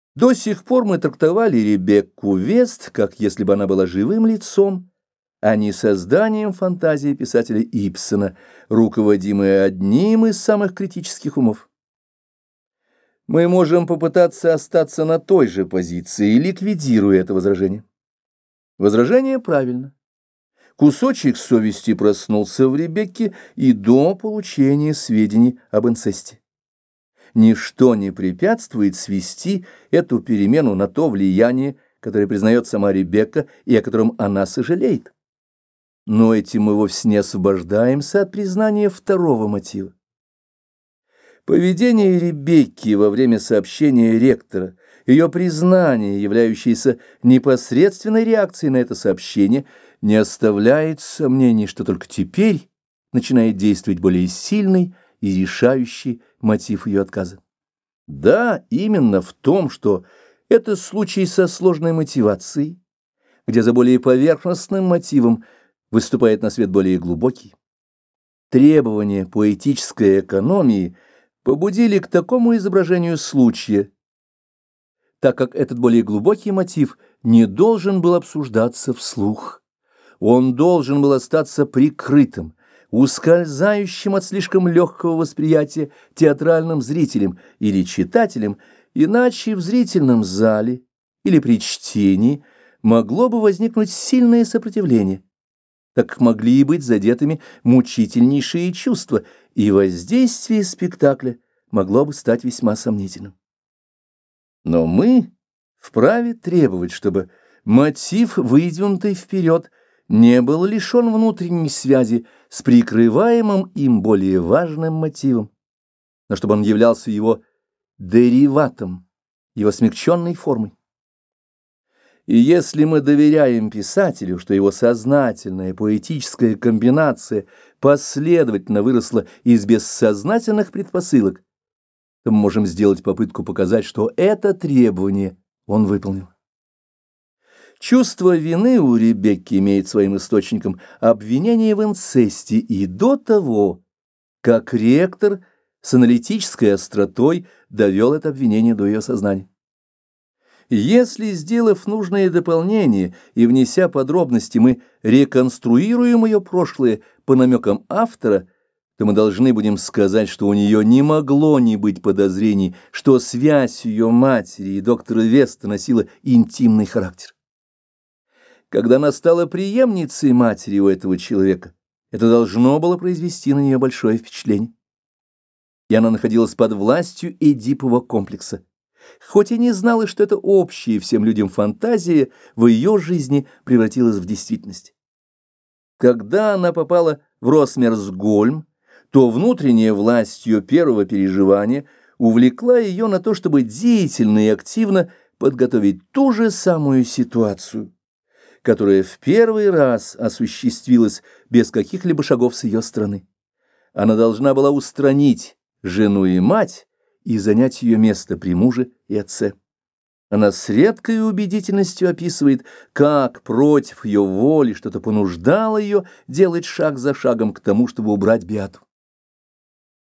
До сих пор мы трактовали Ребекку Вест, как если бы она была живым лицом, а не созданием фантазии писателя Ибсена, руководимой одним из самых критических умов. Мы можем попытаться остаться на той же позиции, ликвидируя это возражение. Возражение правильно. Кусочек совести проснулся в Ребекке и до получения сведений об инцесте. Ничто не препятствует свести эту перемену на то влияние, которое признает сама Ребекка и о котором она сожалеет. Но этим мы вовсе не освобождаемся от признания второго мотива. Поведение Ребекки во время сообщения ректора, ее признание, являющееся непосредственной реакцией на это сообщение, не оставляет сомнений, что только теперь начинает действовать более сильный и решающий мотив ее отказа. Да, именно в том, что это случай со сложной мотивацией, где за более поверхностным мотивом выступает на свет более глубокий. Требования поэтической экономии побудили к такому изображению случая, так как этот более глубокий мотив не должен был обсуждаться вслух. Он должен был остаться прикрытым, ускользающим от слишком легкого восприятия театральным зрителям или читателям, иначе в зрительном зале или при чтении могло бы возникнуть сильное сопротивление, так как могли быть задетыми мучительнейшие чувства, и воздействие спектакля могло бы стать весьма сомнительным. Но мы вправе требовать, чтобы мотив, выдвинутый вперед, не был лишен внутренней связи с прикрываемым им более важным мотивом, но чтобы он являлся его дериватом, его смягченной формой. И если мы доверяем писателю, что его сознательная поэтическая комбинация последовательно выросла из бессознательных предпосылок, то мы можем сделать попытку показать, что это требование он выполнил. Чувство вины у Ребекки имеет своим источником обвинение в инцесте и до того, как ректор с аналитической остротой довел это обвинение до ее сознания. Если, сделав нужные дополнения и внеся подробности, мы реконструируем ее прошлое по намекам автора, то мы должны будем сказать, что у нее не могло не быть подозрений, что связь ее матери и доктора Веста носила интимный характер. Когда она стала преемницей матери у этого человека, это должно было произвести на нее большое впечатление. И она находилась под властью Эдипова комплекса. Хоть и не знала, что это общая всем людям фантазия, в ее жизни превратилась в действительность. Когда она попала в Росмерсгольм, то внутренняя власть ее первого переживания увлекла ее на то, чтобы деятельно и активно подготовить ту же самую ситуацию, которая в первый раз осуществилась без каких-либо шагов с ее стороны. Она должна была устранить жену и мать и занять ее место при муже и отце. Она с редкой убедительностью описывает, как против ее воли что-то понуждало ее делать шаг за шагом к тому, чтобы убрать Беату.